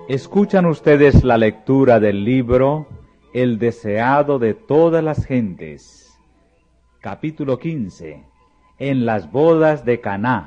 Escuchan ustedes la lectura del libro El deseado de todas las gentes, capítulo 15, en las bodas de Caná.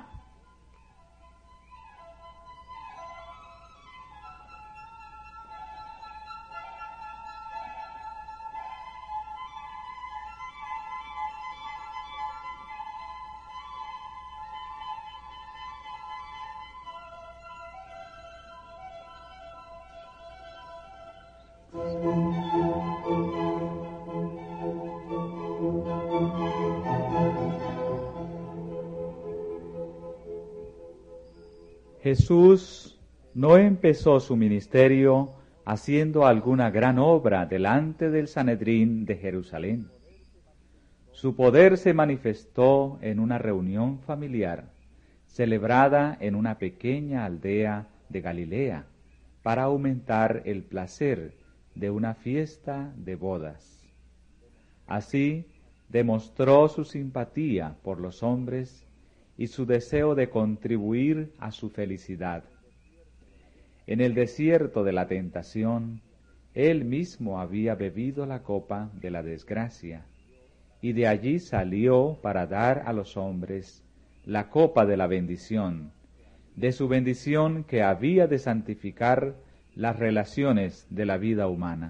Jesús no empezó su ministerio haciendo alguna gran obra delante del Sanedrín de Jerusalén. Su poder se manifestó en una reunión familiar, celebrada en una pequeña aldea de Galilea, para aumentar el placer de una fiesta de bodas. Así demostró su simpatía por los hombres y su deseo de contribuir a su felicidad. En el desierto de la tentación, él mismo había bebido la copa de la desgracia, y de allí salió para dar a los hombres la copa de la bendición, de su bendición que había de santificar las relaciones de la vida humana.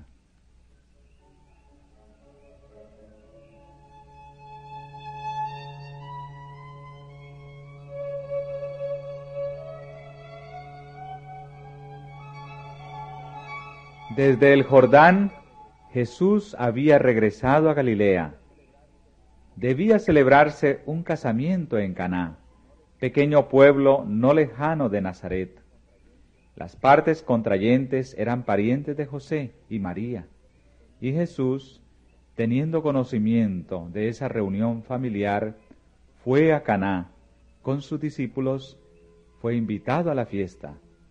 Desde el Jordán, Jesús había regresado a Galilea. Debía celebrarse un casamiento en Caná, pequeño pueblo no lejano de Nazaret. Las partes contrayentes eran parientes de José y María, y Jesús, teniendo conocimiento de esa reunión familiar, fue a Caná con sus discípulos, fue invitado a la fiesta.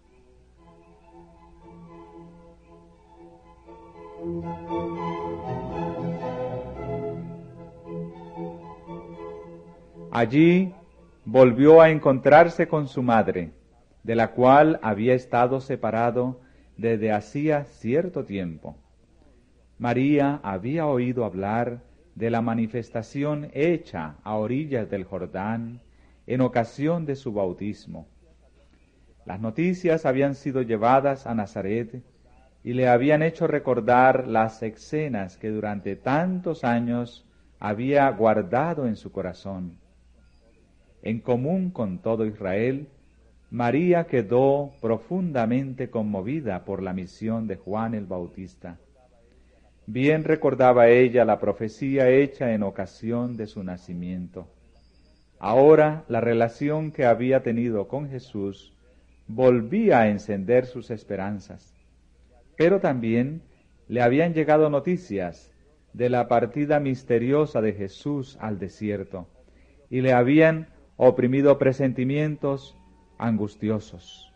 Allí volvió a encontrarse con su madre, de la cual había estado separado desde hacía cierto tiempo. María había oído hablar de la manifestación hecha a orillas del Jordán en ocasión de su bautismo. Las noticias habían sido llevadas a Nazaret y le habían hecho recordar las escenas que durante tantos años había guardado en su corazón. En común con todo Israel, María quedó profundamente conmovida por la misión de Juan el Bautista. Bien recordaba ella la profecía hecha en ocasión de su nacimiento. Ahora la relación que había tenido con Jesús volvía a encender sus esperanzas. Pero también le habían llegado noticias de la partida misteriosa de Jesús al desierto, y le habían oprimido presentimientos angustiosos.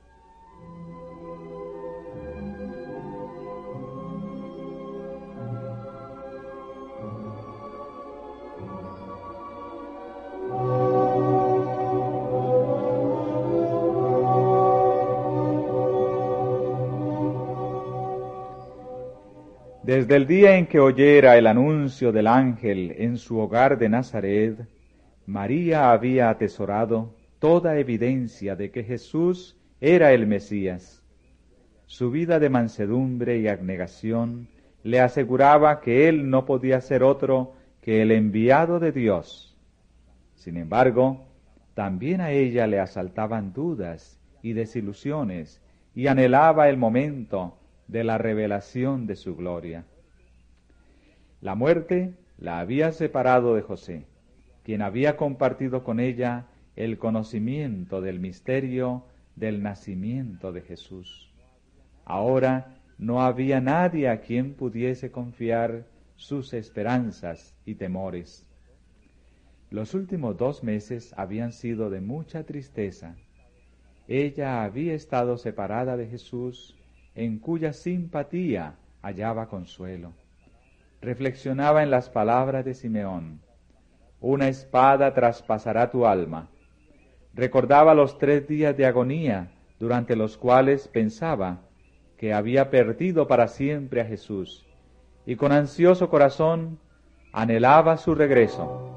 Desde el día en que oyera el anuncio del ángel en su hogar de Nazaret, María había atesorado toda evidencia de que Jesús era el Mesías. Su vida de mansedumbre y abnegación le aseguraba que él no podía ser otro que el enviado de Dios. Sin embargo, también a ella le asaltaban dudas y desilusiones y anhelaba el momento de la revelación de su gloria. La muerte la había separado de José, quien había compartido con ella el conocimiento del misterio del nacimiento de Jesús. Ahora no había nadie a quien pudiese confiar sus esperanzas y temores. Los últimos 2 meses habían sido de mucha tristeza. Ella había estado separada de Jesús, en cuya simpatía hallaba consuelo. Reflexionaba en las palabras de Simeón: una espada traspasará tu alma. Recordaba los 3 días de agonía durante los cuales pensaba que había perdido para siempre a Jesús, y con ansioso corazón anhelaba su regreso.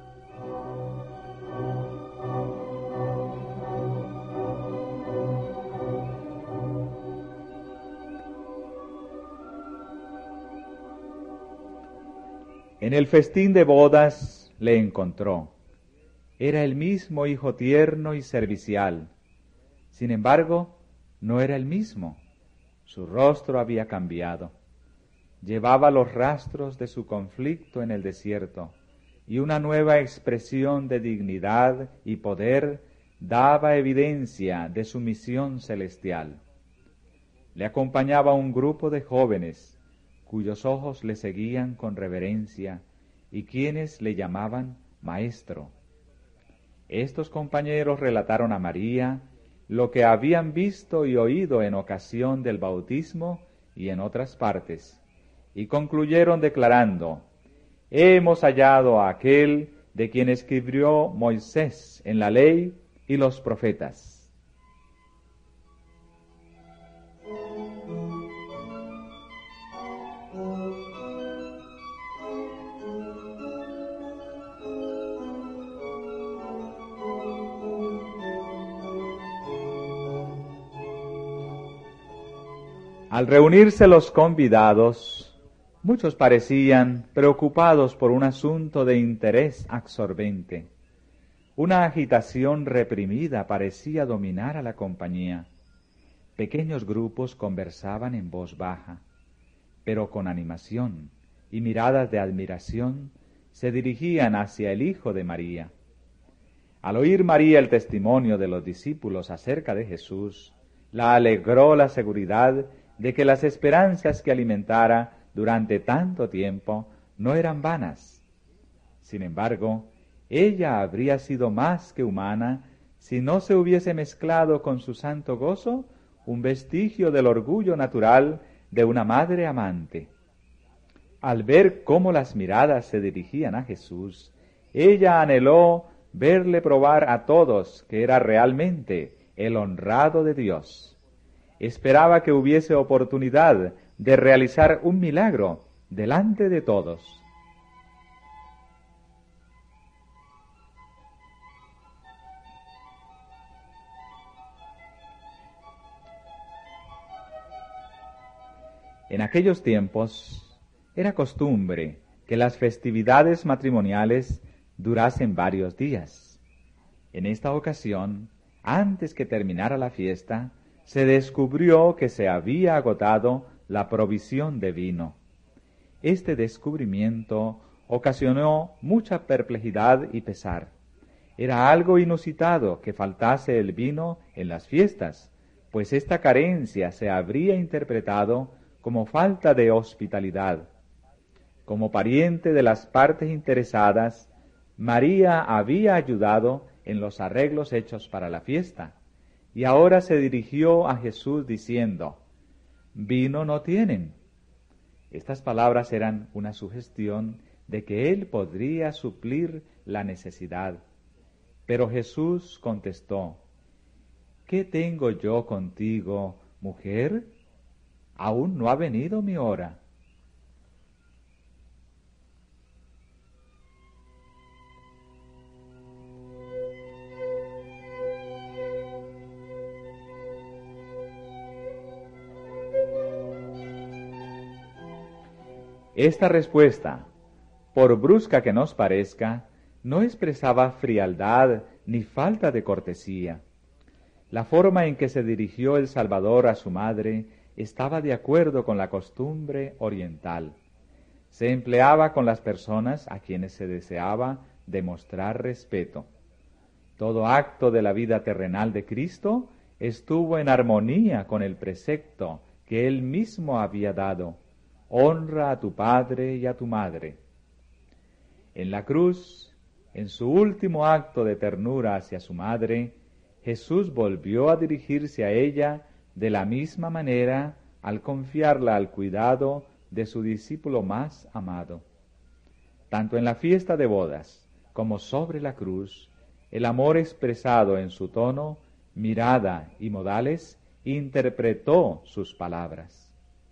En el festín de bodas le encontró. Era el mismo hijo tierno y servicial. Sin embargo, no era el mismo. Su rostro había cambiado. Llevaba los rastros de su conflicto en el desierto, y una nueva expresión de dignidad y poder daba evidencia de su misión celestial. Le acompañaba un grupo de jóvenes, cuyos ojos le seguían con reverencia y quienes le llamaban maestro. Estos compañeros relataron a María lo que habían visto y oído en ocasión del bautismo y en otras partes, y concluyeron declarando: hemos hallado a aquel de quien escribió Moisés en la ley y los profetas. Al reunirse los convidados, muchos parecían preocupados por un asunto de interés absorbente. Una agitación reprimida parecía dominar a la compañía. Pequeños grupos conversaban en voz baja, pero con animación y miradas de admiración se dirigían hacia el Hijo de María. Al oír María el testimonio de los discípulos acerca de Jesús, la alegró la seguridad de que las esperanzas que alimentara durante tanto tiempo no eran vanas. Sin embargo, ella habría sido más que humana si no se hubiese mezclado con su santo gozo un vestigio del orgullo natural de una madre amante. Al ver cómo las miradas se dirigían a Jesús, ella anheló verle probar a todos que era realmente el honrado de Dios. Esperaba que hubiese oportunidad de realizar un milagro delante de todos. En aquellos tiempos era costumbre que las festividades matrimoniales durasen varios días. En esta ocasión, antes que terminara la fiesta, se descubrió que se había agotado la provisión de vino. Este descubrimiento ocasionó mucha perplejidad y pesar. Era algo inusitado que faltase el vino en las fiestas, pues esta carencia se habría interpretado como falta de hospitalidad. Como pariente de las partes interesadas, María había ayudado en los arreglos hechos para la fiesta, y ahora se dirigió a Jesús diciendo: vino no tienen. Estas palabras eran una sugestión de que él podría suplir la necesidad. Pero Jesús contestó: ¿qué tengo yo contigo, mujer? Aún no ha venido mi hora. Esta respuesta, por brusca que nos parezca, no expresaba frialdad ni falta de cortesía. La forma en que se dirigió el Salvador a su madre estaba de acuerdo con la costumbre oriental. Se empleaba con las personas a quienes se deseaba demostrar respeto. Todo acto de la vida terrenal de Cristo estuvo en armonía con el precepto que él mismo había dado: honra a tu padre y a tu madre. En la cruz, en su último acto de ternura hacia su madre, Jesús volvió a dirigirse a ella de la misma manera al confiarla al cuidado de su discípulo más amado. Tanto en la fiesta de bodas como sobre la cruz, el amor expresado en su tono, mirada y modales interpretó sus palabras.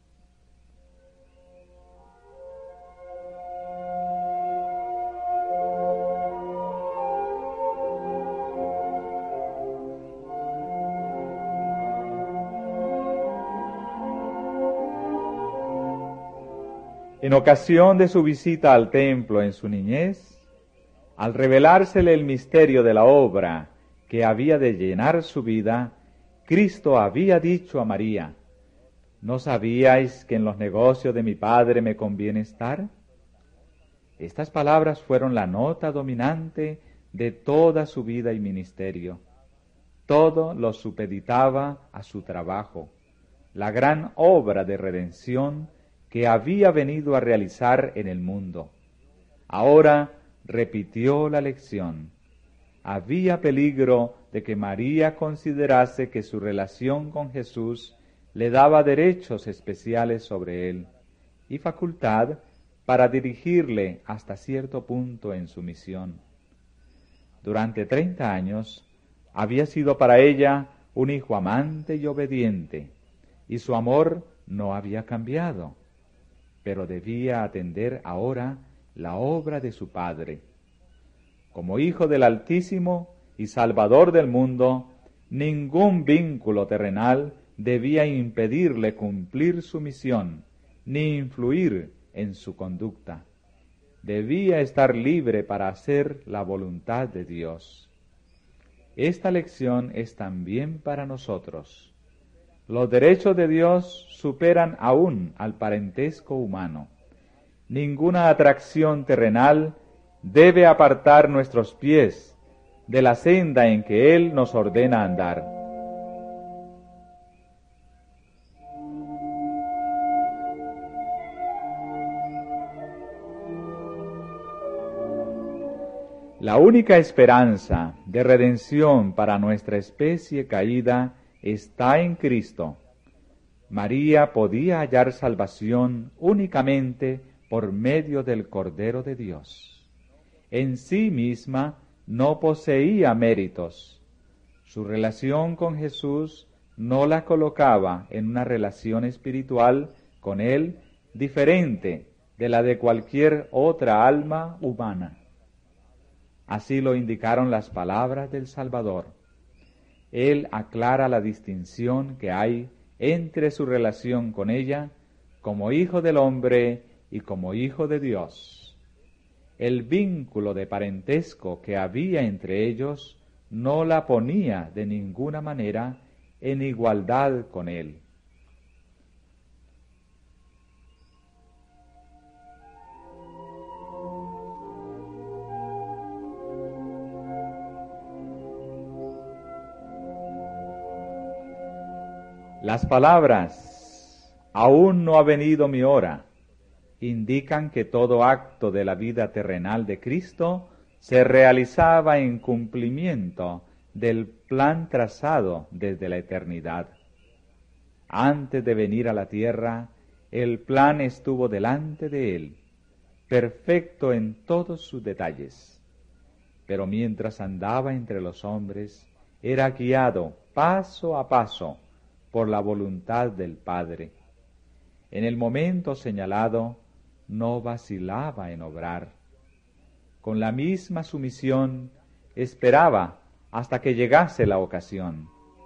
En ocasión de su visita al templo en su niñez, al revelársele el misterio de la obra que había de llenar su vida, Cristo había dicho a María: ¿no sabíais que en los negocios de mi Padre me conviene estar? Estas palabras fueron la nota dominante de toda su vida y ministerio. Todo lo supeditaba a su trabajo, la gran obra de redención que había venido a realizar en el mundo. Ahora repitió la lección. Había peligro de que María considerase que su relación con Jesús le daba derechos especiales sobre él y facultad para dirigirle hasta cierto punto en su misión. Durante 30 años había sido para ella un hijo amante y obediente, y su amor no había cambiado, pero debía atender ahora la obra de su Padre. Como hijo del Altísimo y Salvador del mundo, ningún vínculo terrenal debía impedirle cumplir su misión, ni influir en su conducta. Debía estar libre para hacer la voluntad de Dios. Esta lección es también para nosotros. Los derechos de Dios superan aún al parentesco humano. Ninguna atracción terrenal debe apartar nuestros pies de la senda en que Él nos ordena andar. La única esperanza de redención para nuestra especie caída está en Cristo. María podía hallar salvación únicamente por medio del Cordero de Dios. En sí misma no poseía méritos. Su relación con Jesús no la colocaba en una relación espiritual con Él diferente de la de cualquier otra alma humana. Así lo indicaron las palabras del Salvador. Él aclara la distinción que hay entre su relación con ella como hijo del hombre y como hijo de Dios. El vínculo de parentesco que había entre ellos no la ponía de ninguna manera en igualdad con él. Las palabras «aún no ha venido mi hora» indican que todo acto de la vida terrenal de Cristo se realizaba en cumplimiento del plan trazado desde la eternidad. Antes de venir a la tierra, el plan estuvo delante de él, perfecto en todos sus detalles. Pero mientras andaba entre los hombres, era guiado paso a paso por la voluntad del Padre. En el momento señalado, no vacilaba en obrar. Con la misma sumisión, esperaba hasta que llegase la ocasión.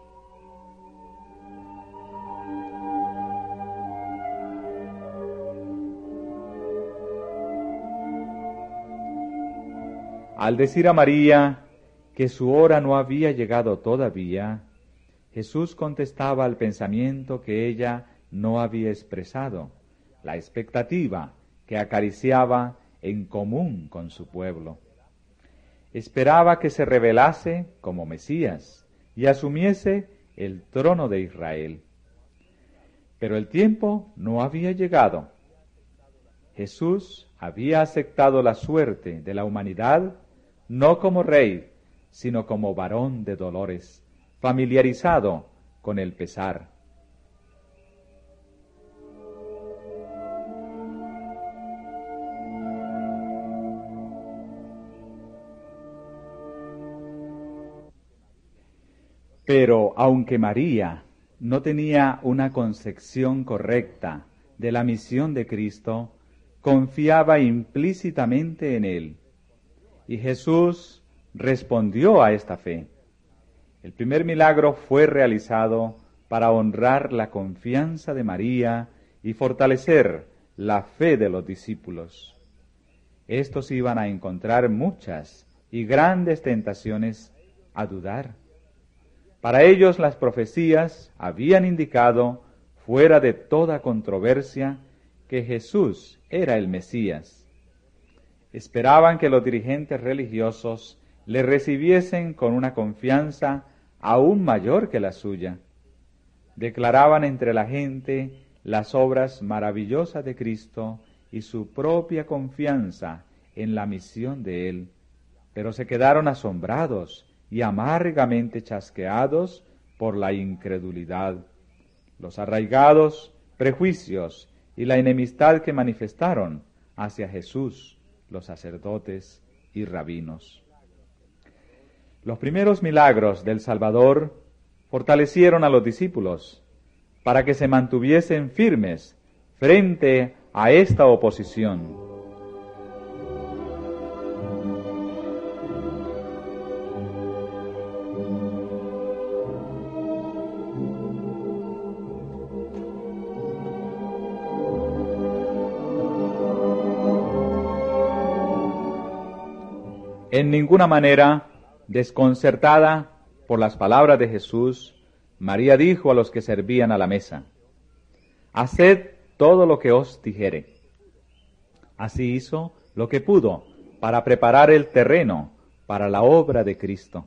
Al decir a María que su hora no había llegado todavía, Jesús contestaba al pensamiento que ella no había expresado, la expectativa que acariciaba en común con su pueblo. Esperaba que se revelase como Mesías y asumiese el trono de Israel. Pero el tiempo no había llegado. Jesús había aceptado la suerte de la humanidad no como rey, sino como varón de dolores, familiarizado con el pesar. Pero aunque María no tenía una concepción correcta de la misión de Cristo, confiaba implícitamente en él. Y Jesús respondió a esta fe. El primer milagro fue realizado para honrar la confianza de María y fortalecer la fe de los discípulos. Estos iban a encontrar muchas y grandes tentaciones a dudar. Para ellos las profecías habían indicado, fuera de toda controversia, que Jesús era el Mesías. Esperaban que los dirigentes religiosos le recibiesen con una confianza aún mayor que la suya. Declaraban entre la gente las obras maravillosas de Cristo y su propia confianza en la misión de Él, pero se quedaron asombrados y amargamente chasqueados por la incredulidad, los arraigados prejuicios y la enemistad que manifestaron hacia Jesús los sacerdotes y rabinos. Los primeros milagros del Salvador fortalecieron a los discípulos para que se mantuviesen firmes frente a esta oposición. En ninguna manera, desconcertada por las palabras de Jesús, María dijo a los que servían a la mesa: «Haced todo lo que os dijere». Así hizo lo que pudo para preparar el terreno para la obra de Cristo.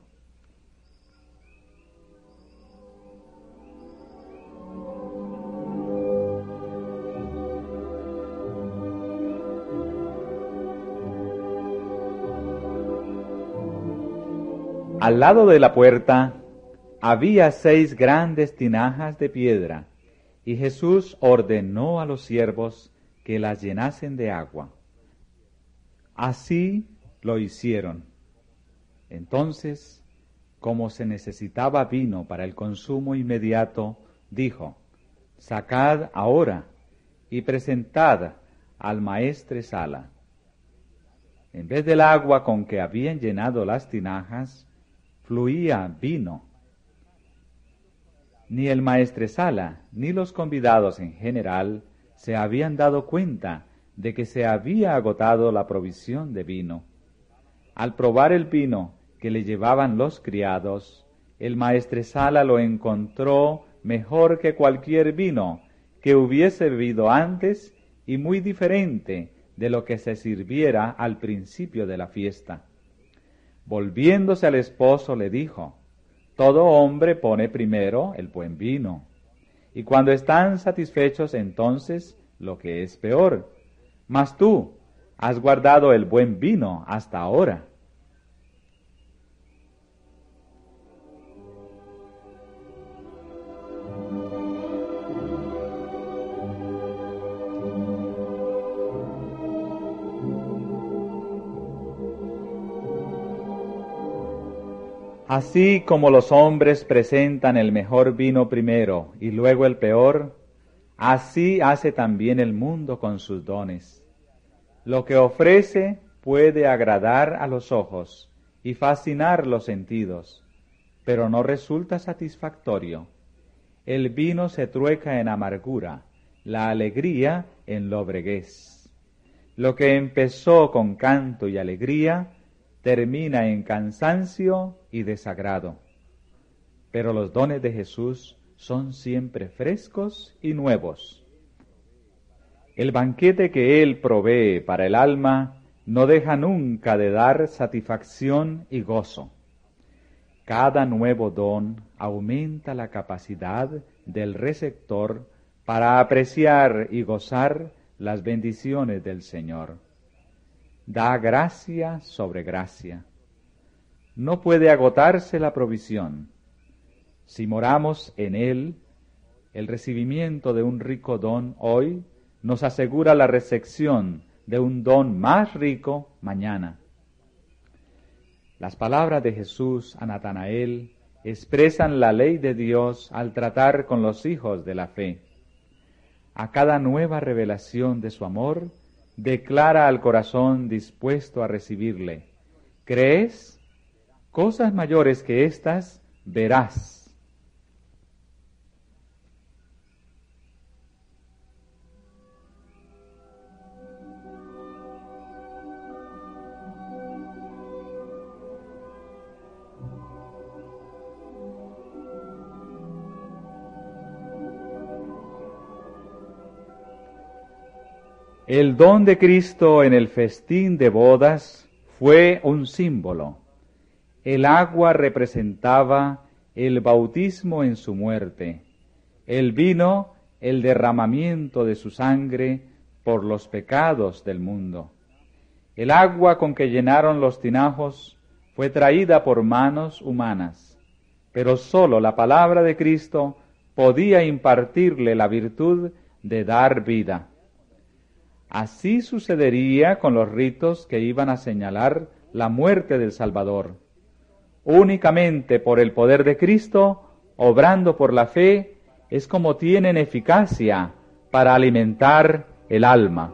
Al lado de la puerta había 6 grandes tinajas de piedra, y Jesús ordenó a los siervos que las llenasen de agua. Así lo hicieron. Entonces, como se necesitaba vino para el consumo inmediato, dijo: «Sacad ahora y presentad al maestresala». En vez del agua con que habían llenado las tinajas, fluía vino. Ni el maestresala ni los convidados en general se habían dado cuenta de que se había agotado la provisión de vino. Al probar el vino que le llevaban los criados, el maestresala lo encontró mejor que cualquier vino que hubiese bebido antes y muy diferente de lo que se sirviera al principio de la fiesta. Volviéndose al esposo le dijo: «Todo hombre pone primero el buen vino, y cuando están satisfechos entonces lo que es peor. Mas tú has guardado el buen vino hasta ahora». Así como los hombres presentan el mejor vino primero y luego el peor, así hace también el mundo con sus dones. Lo que ofrece puede agradar a los ojos y fascinar los sentidos, pero no resulta satisfactorio. El vino se trueca en amargura, la alegría en lobreguez. Lo que empezó con canto y alegría termina en cansancio y desagrado. Pero los dones de Jesús son siempre frescos y nuevos. El banquete que Él provee para el alma no deja nunca de dar satisfacción y gozo. Cada nuevo don aumenta la capacidad del receptor para apreciar y gozar las bendiciones del Señor. Da gracia sobre gracia. No puede agotarse la provisión. Si moramos en Él, el recibimiento de un rico don hoy nos asegura la recepción de un don más rico mañana. Las palabras de Jesús a Natanael expresan la ley de Dios al tratar con los hijos de la fe. A cada nueva revelación de su amor, declara al corazón dispuesto a recibirle: ¿crees? Cosas mayores que estas verás. El don de Cristo en el festín de bodas fue un símbolo. El agua representaba el bautismo en su muerte, el vino el derramamiento de su sangre por los pecados del mundo. El agua con que llenaron los tinajos fue traída por manos humanas, pero sólo la palabra de Cristo podía impartirle la virtud de dar vida. Así sucedería con los ritos que iban a señalar la muerte del Salvador. Únicamente por el poder de Cristo, obrando por la fe, es como tienen eficacia para alimentar el alma.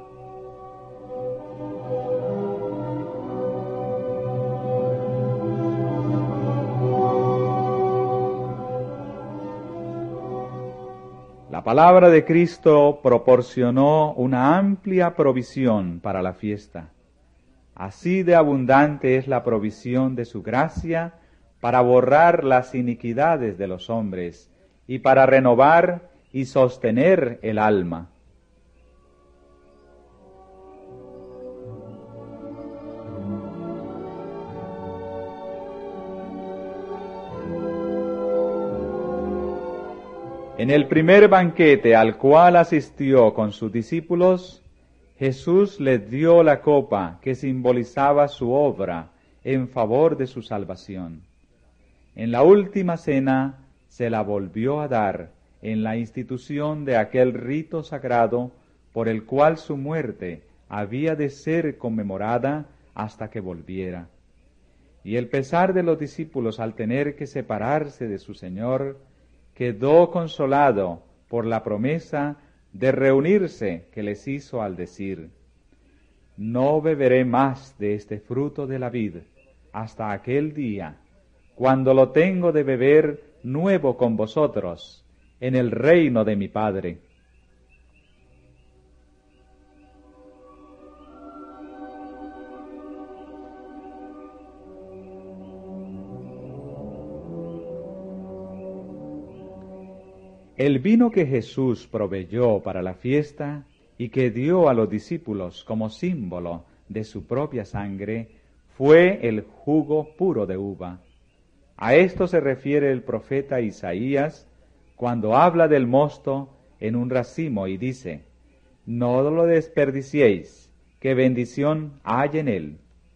La palabra de Cristo proporcionó una amplia provisión para la fiesta. Así de abundante es la provisión de su gracia para borrar las iniquidades de los hombres y para renovar y sostener el alma. En el primer banquete al cual asistió con sus discípulos, Jesús les dio la copa que simbolizaba su obra en favor de su salvación. En la última cena se la volvió a dar en la institución de aquel rito sagrado por el cual su muerte había de ser conmemorada hasta que volviera. Y el pesar de los discípulos al tener que separarse de su Señor quedó consolado por la promesa de reunirse que les hizo al decir: no beberé más de este fruto de la vid hasta aquel día, cuando lo tengo de beber nuevo con vosotros en el reino de mi Padre. El vino que Jesús proveyó para la fiesta y que dio a los discípulos como símbolo de su propia sangre fue el jugo puro de uva. A esto se refiere el profeta Isaías cuando habla del mosto en un racimo y dice: no lo desperdiciéis, que bendición hay en él.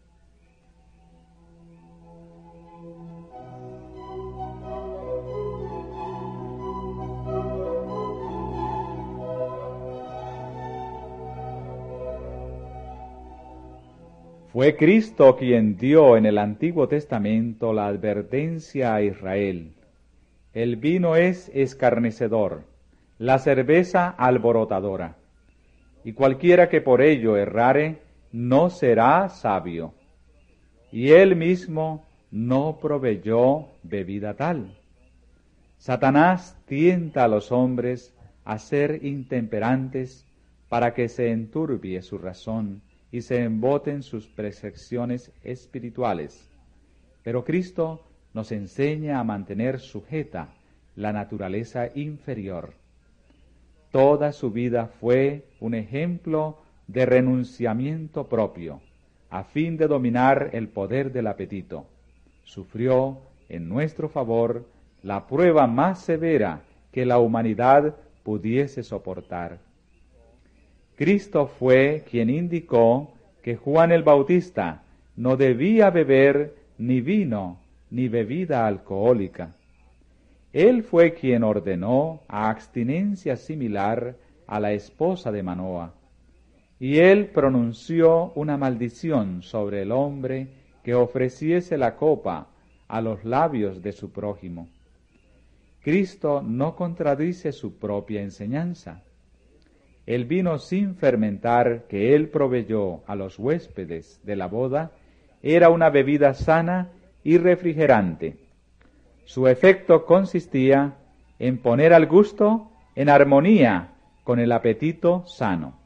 Fue Cristo quien dio en el Antiguo Testamento la advertencia a Israel: el vino es escarnecedor, la cerveza alborotadora, y cualquiera que por ello errare no será sabio. Y él mismo no proveyó bebida tal. Satanás tienta a los hombres a ser intemperantes para que se enturbie su razón y se emboten sus percepciones espirituales. Pero Cristo nos enseña a mantener sujeta la naturaleza inferior. Toda su vida fue un ejemplo de renunciamiento propio, a fin de dominar el poder del apetito. Sufrió en nuestro favor la prueba más severa que la humanidad pudiese soportar. Cristo fue quien indicó que Juan el Bautista no debía beber ni vino ni bebida alcohólica. Él fue quien ordenó abstinencia similar a la esposa de Manoa, y él pronunció una maldición sobre el hombre que ofreciese la copa a los labios de su prójimo. Cristo no contradice su propia enseñanza. El vino sin fermentar que él proveyó a los huéspedes de la boda era una bebida sana y refrigerante. Su efecto consistía en poner al gusto en armonía con el apetito sano.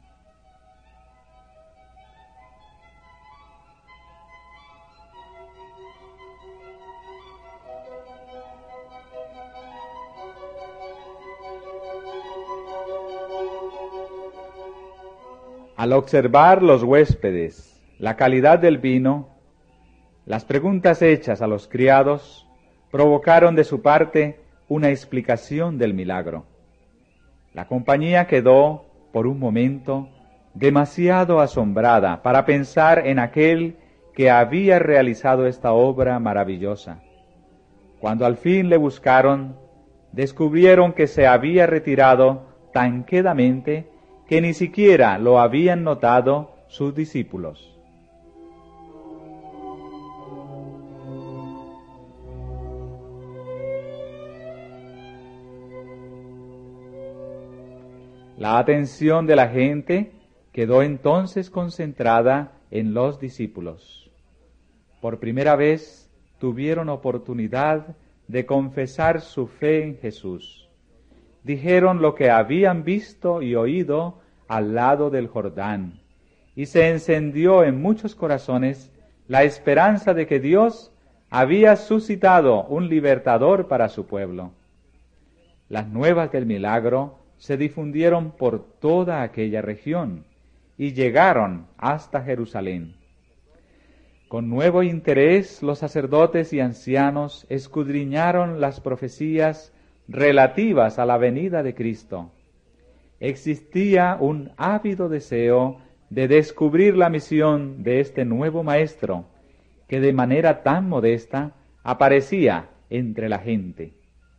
Al observar los huéspedes la calidad del vino, las preguntas hechas a los criados provocaron de su parte una explicación del milagro. La compañía quedó, por un momento, demasiado asombrada para pensar en aquel que había realizado esta obra maravillosa. Cuando al fin le buscaron, descubrieron que se había retirado tan quedamente que ni siquiera lo habían notado sus discípulos. La atención de la gente quedó entonces concentrada en los discípulos. Por primera vez tuvieron oportunidad de confesar su fe en Jesús. Dijeron lo que habían visto y oído al lado del Jordán, y se encendió en muchos corazones la esperanza de que Dios había suscitado un libertador para su pueblo. Las nuevas del milagro se difundieron por toda aquella región y llegaron hasta Jerusalén. Con nuevo interés los sacerdotes y ancianos escudriñaron las profecías relativas a la venida de Cristo. Existía un ávido deseo de descubrir la misión de este nuevo maestro, que de manera tan modesta aparecía entre la gente.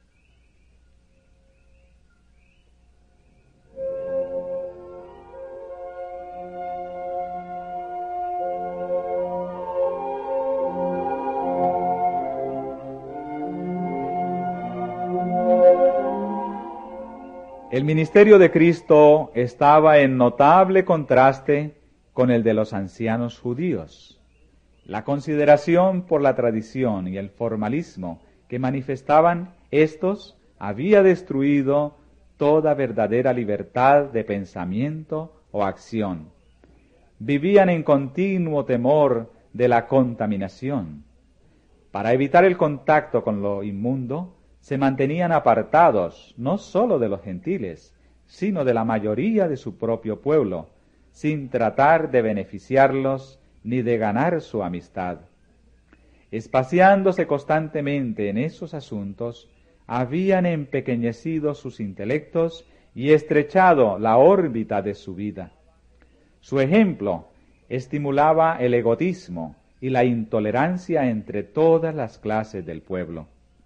El ministerio de Cristo estaba en notable contraste con el de los ancianos judíos. La consideración por la tradición y el formalismo que manifestaban éstos había destruido toda verdadera libertad de pensamiento o acción. Vivían en continuo temor de la contaminación. Para evitar el contacto con lo inmundo, se mantenían apartados no sólo de los gentiles, sino de la mayoría de su propio pueblo, sin tratar de beneficiarlos ni de ganar su amistad. Espaciándose constantemente en esos asuntos, habían empequeñecido sus intelectos y estrechado la órbita de su vida. Su ejemplo estimulaba el egoísmo y la intolerancia entre todas las clases del pueblo.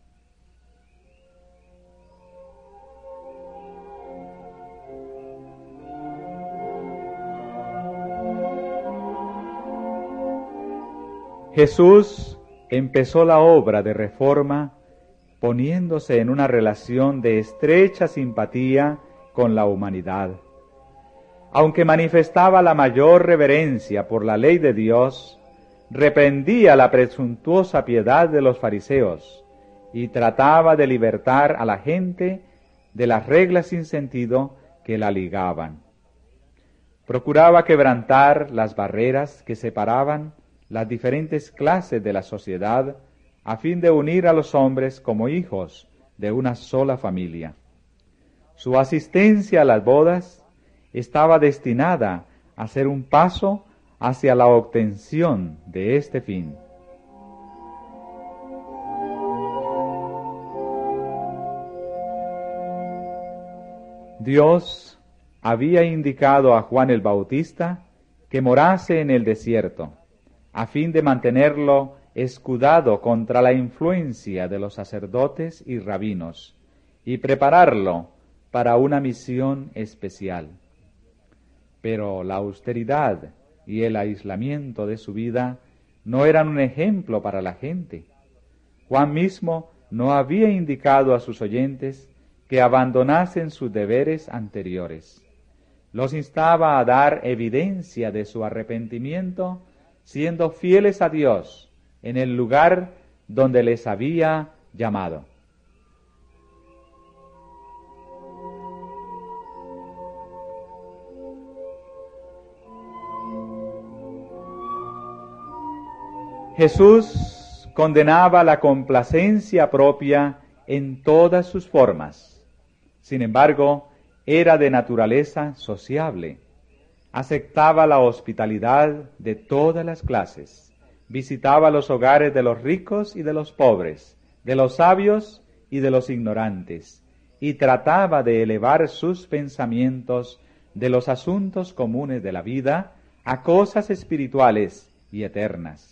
Jesús empezó la obra de reforma poniéndose en una relación de estrecha simpatía con la humanidad. Aunque manifestaba la mayor reverencia por la ley de Dios, reprendía la presuntuosa piedad de los fariseos y trataba de libertar a la gente de las reglas sin sentido que la ligaban. Procuraba quebrantar las barreras que separaban las diferentes clases de la sociedad a fin de unir a los hombres como hijos de una sola familia. Su asistencia a las bodas estaba destinada a ser un paso hacia la obtención de este fin. Dios había indicado a Juan el Bautista que morase en el desierto, a fin de mantenerlo escudado contra la influencia de los sacerdotes y rabinos, y prepararlo para una misión especial. Pero la austeridad y el aislamiento de su vida no eran un ejemplo para la gente. Juan mismo no había indicado a sus oyentes que abandonasen sus deberes anteriores. Los instaba a dar evidencia de su arrepentimiento, siendo fieles a Dios en el lugar donde les había llamado. Jesús condenaba la complacencia propia en todas sus formas. Sin embargo, era de naturaleza sociable. Aceptaba la hospitalidad de todas las clases. Visitaba los hogares de los ricos y de los pobres, de los sabios y de los ignorantes, y trataba de elevar sus pensamientos de los asuntos comunes de la vida a cosas espirituales y eternas.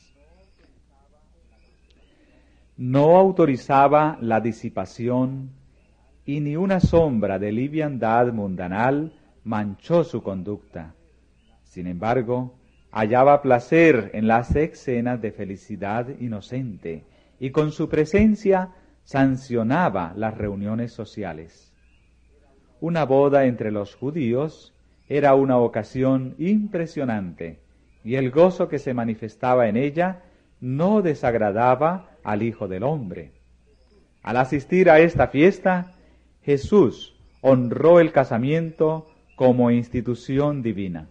No autorizaba la disipación y ni una sombra de liviandad mundanal manchó su conducta. Sin embargo, hallaba placer en las escenas de felicidad inocente y con su presencia sancionaba las reuniones sociales. Una boda entre los judíos era una ocasión impresionante y el gozo que se manifestaba en ella no desagradaba al Hijo del Hombre. Al asistir a esta fiesta, Jesús honró el casamiento como institución divina.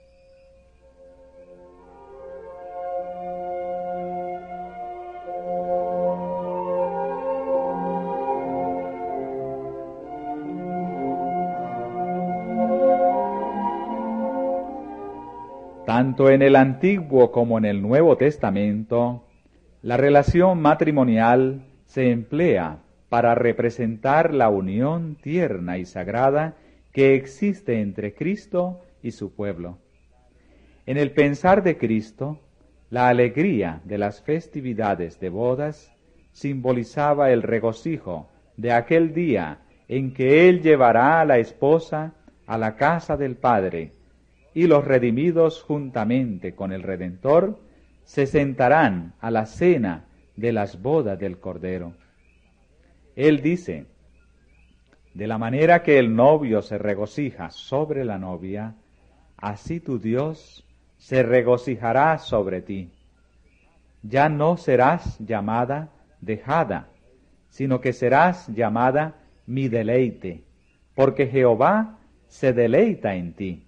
Tanto en el Antiguo como en el Nuevo Testamento, la relación matrimonial se emplea para representar la unión tierna y sagrada que existe entre Cristo y su pueblo. En el pensar de Cristo, la alegría de las festividades de bodas simbolizaba el regocijo de aquel día en que Él llevará a la esposa a la casa del Padre, y los redimidos juntamente con el Redentor se sentarán a la cena de las bodas del Cordero. Él dice: de la manera que el novio se regocija sobre la novia, así tu Dios se regocijará sobre ti. Ya no serás llamada dejada, sino que serás llamada mi deleite, porque Jehová se deleita en ti.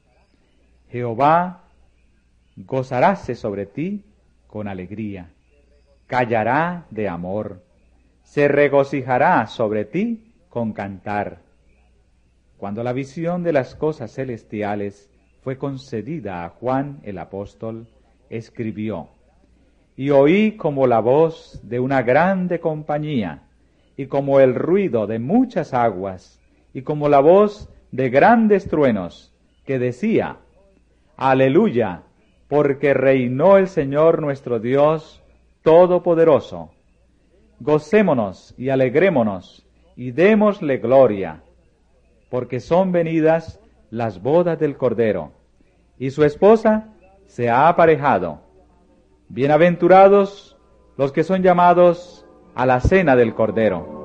Jehová gozaráse sobre ti con alegría, callará de amor, se regocijará sobre ti con cantar. Cuando la visión de las cosas celestiales fue concedida a Juan el apóstol, escribió: y oí como la voz de una grande compañía, y como el ruido de muchas aguas, y como la voz de grandes truenos, que decía: Aleluya, porque reinó el Señor nuestro Dios Todopoderoso. Gocémonos y alegrémonos, y démosle gloria, porque son venidas las bodas del Cordero, y su esposa se ha aparejado. Bienaventurados los que son llamados a la cena del Cordero.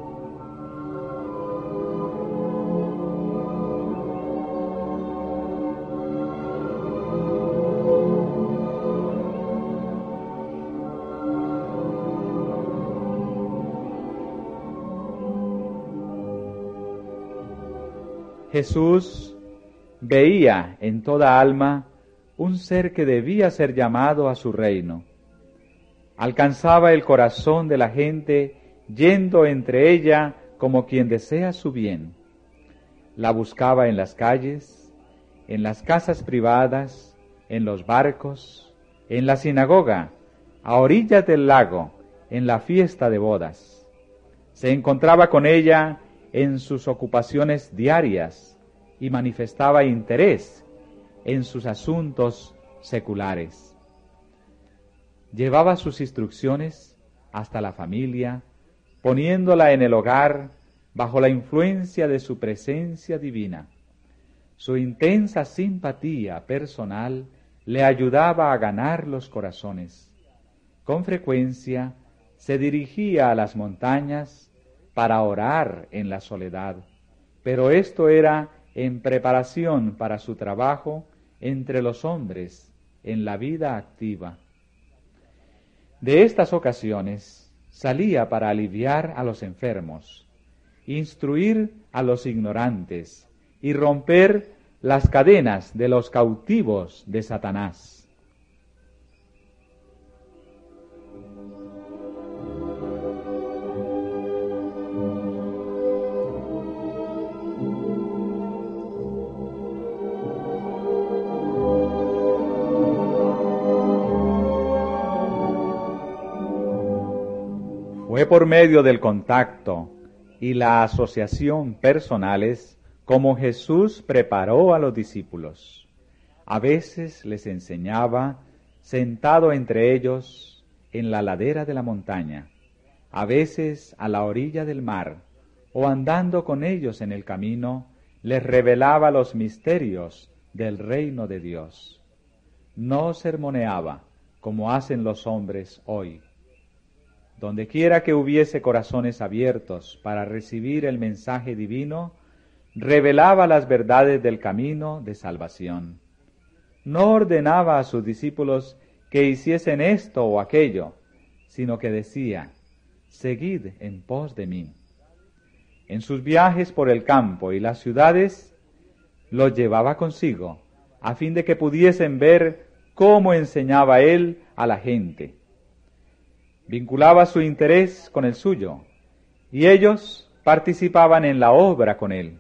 Jesús veía en toda alma un ser que debía ser llamado a su reino. Alcanzaba el corazón de la gente yendo entre ella como quien desea su bien. La buscaba en las calles, en las casas privadas, en los barcos, en la sinagoga, a orillas del lago, en la fiesta de bodas. Se encontraba con ella en sus ocupaciones diarias y manifestaba interés en sus asuntos seculares. Llevaba sus instrucciones hasta la familia, poniéndola en el hogar bajo la influencia de su presencia divina. Su intensa simpatía personal le ayudaba a ganar los corazones. Con frecuencia se dirigía a las montañas para orar en la soledad, pero esto era en preparación para su trabajo entre los hombres en la vida activa. De estas ocasiones salía para aliviar a los enfermos, instruir a los ignorantes y romper las cadenas de los cautivos de Satanás. Fue por medio del contacto y la asociación personales como Jesús preparó a los discípulos. A veces les enseñaba sentado entre ellos en la ladera de la montaña, a veces a la orilla del mar, o andando con ellos en el camino, les revelaba los misterios del reino de Dios. No sermoneaba como hacen los hombres hoy. Donde quiera que hubiese corazones abiertos para recibir el mensaje divino, revelaba las verdades del camino de salvación. No ordenaba a sus discípulos que hiciesen esto o aquello, sino que decía: seguid en pos de mí. En sus viajes por el campo y las ciudades, los llevaba consigo, a fin de que pudiesen ver cómo enseñaba él a la gente. Vinculaba su interés con el suyo, y ellos participaban en la obra con él.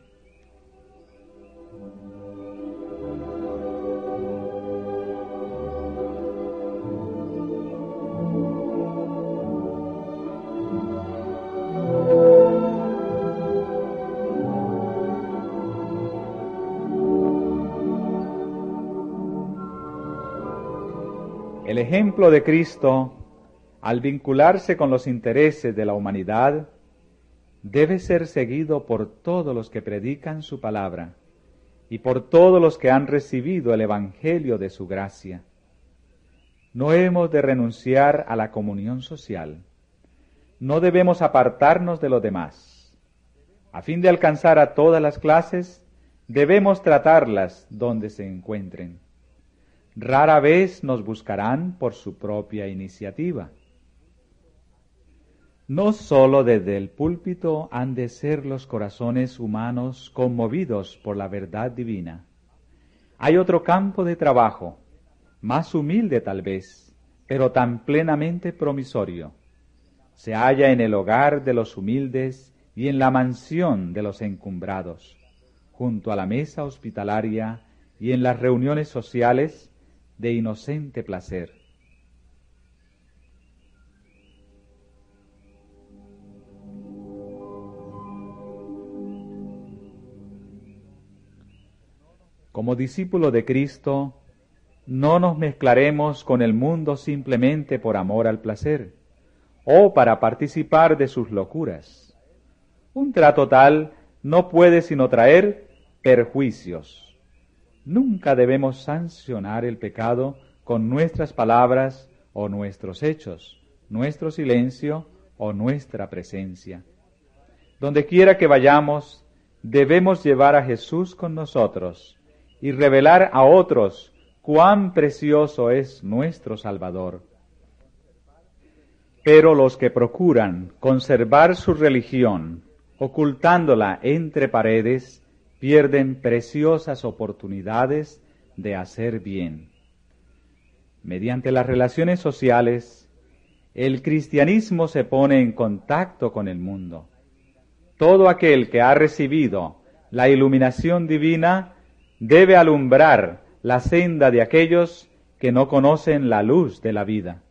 El ejemplo de Cristo, al vincularse con los intereses de la humanidad, debe ser seguido por todos los que predican su palabra y por todos los que han recibido el evangelio de su gracia. No hemos de renunciar a la comunión social. No debemos apartarnos de los demás. A fin de alcanzar a todas las clases, debemos tratarlas donde se encuentren. Rara vez nos buscarán por su propia iniciativa. No sólo desde el púlpito han de ser los corazones humanos conmovidos por la verdad divina. Hay otro campo de trabajo, más humilde tal vez, pero tan plenamente promisorio. Se halla en el hogar de los humildes y en la mansión de los encumbrados, junto a la mesa hospitalaria y en las reuniones sociales de inocente placer. Como discípulos de Cristo, no nos mezclaremos con el mundo simplemente por amor al placer o para participar de sus locuras. Un trato tal no puede sino traer perjuicios. Nunca debemos sancionar el pecado con nuestras palabras o nuestros hechos, nuestro silencio o nuestra presencia. Donde quiera que vayamos, debemos llevar a Jesús con nosotros y revelar a otros cuán precioso es nuestro Salvador. Pero los que procuran conservar su religión, ocultándola entre paredes, pierden preciosas oportunidades de hacer bien. Mediante las relaciones sociales, el cristianismo se pone en contacto con el mundo. Todo aquel que ha recibido la iluminación divina debe alumbrar la senda de aquellos que no conocen la luz de la vida.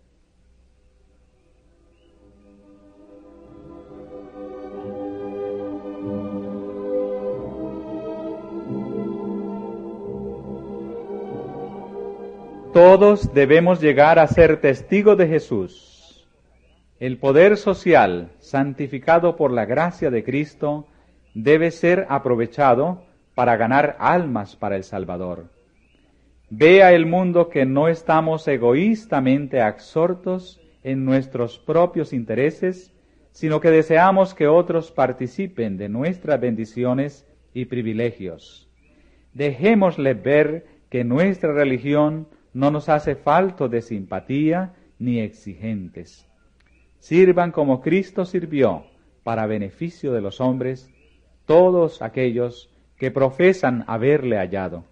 Todos debemos llegar a ser testigos de Jesús. El poder social, santificado por la gracia de Cristo, debe ser aprovechado para ganar almas para el Salvador. Vea el mundo que no estamos egoístamente absortos en nuestros propios intereses, sino que deseamos que otros participen de nuestras bendiciones y privilegios. Dejémosle ver que nuestra religión no nos hace falto de simpatía ni exigentes. Sirvan como Cristo sirvió, para beneficio de los hombres, todos aquellos que profesan haberle hallado.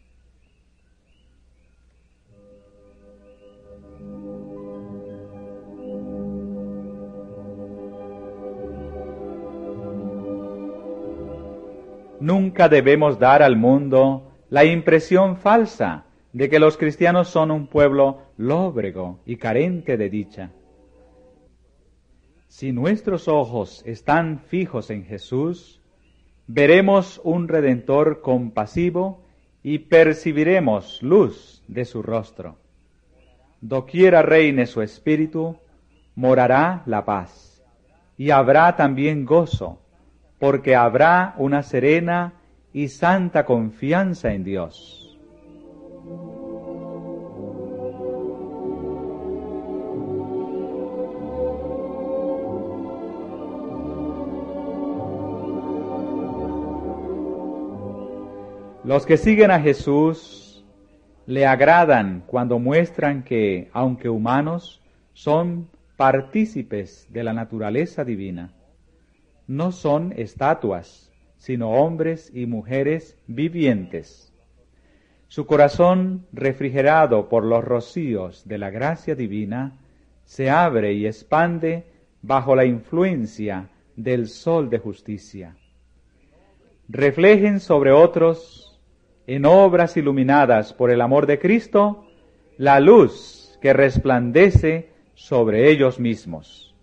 Nunca debemos dar al mundo la impresión falsa de que los cristianos son un pueblo lóbrego y carente de dicha. Si nuestros ojos están fijos en Jesús, veremos un Redentor compasivo y percibiremos luz de su rostro. Doquiera reine su espíritu, morará la paz, y habrá también gozo, porque habrá una serena y santa confianza en Dios. Los que siguen a Jesús le agradan cuando muestran que, aunque humanos, son partícipes de la naturaleza divina. No son estatuas, sino hombres y mujeres vivientes. Su corazón, refrigerado por los rocíos de la gracia divina, se abre y expande bajo la influencia del sol de justicia. Reflejen sobre otros, en obras iluminadas por el amor de Cristo, la luz que resplandece sobre ellos mismos.